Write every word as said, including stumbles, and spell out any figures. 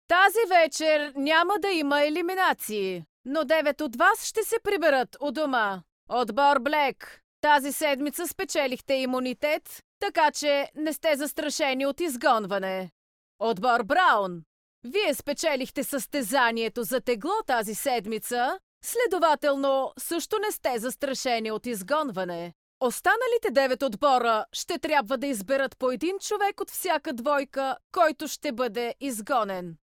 Тази вечер няма да има елиминации, но девет от вас ще се приберат у дома. Отбор Блек, тази седмица спечелихте имунитет, така че не сте застрашени от изгонване. Отбор Браун, вие спечелихте състезанието за тегло тази седмица, следователно също не сте застрашени от изгонване. Останалите девет отбора ще трябва да изберат по един човек от всяка двойка, който ще бъде изгонен.